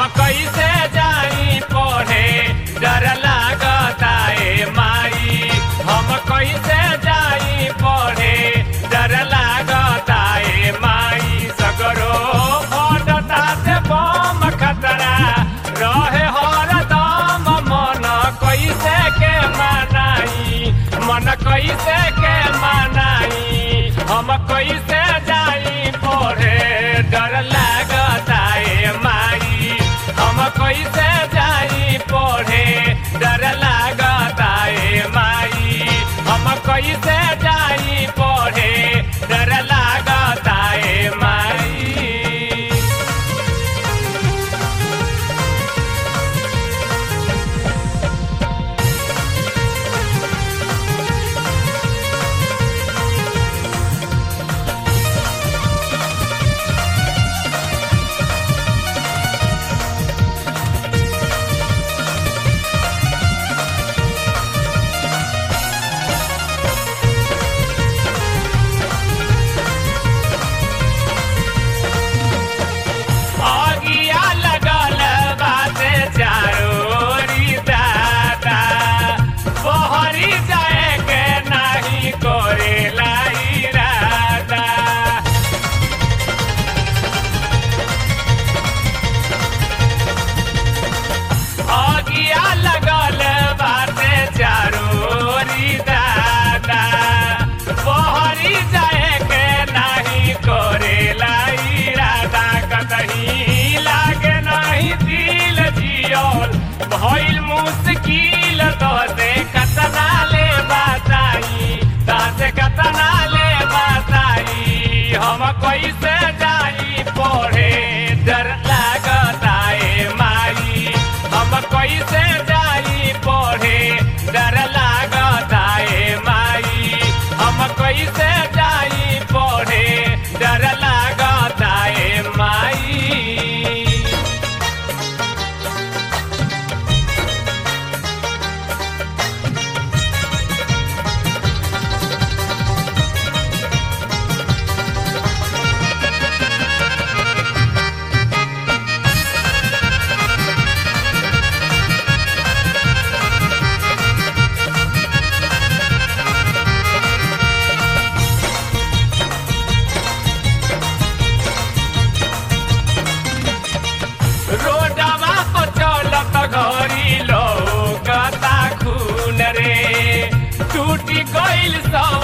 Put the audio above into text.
कैसे जाई पढ़े डर लागता ए माई हम कैसे जाई पढ़े डर लागता ए माई सगरो फटता से बम खतरा रहे हरदम मन कैसे के मनाई मन कैसे के मनाई हम कैसे जाई पढ़े डर लागता ए माई हम कैसे जाई पढ़े डर लागता ए माई हम कैसे जाई पढ़े डर लागता ए माई भइल मुश्किल तोसे कतना ले बताई तोसे कतना ले बताई हम कैसे जाई पढ़े डर लागता ए माई हम कैसे जाई पढ़े डर लागता ए माई हम कैसे जाई पढ़े डर लागता ए माई रोडवा पर चलत घड़ी लोकता खून रे टूटी गइल सब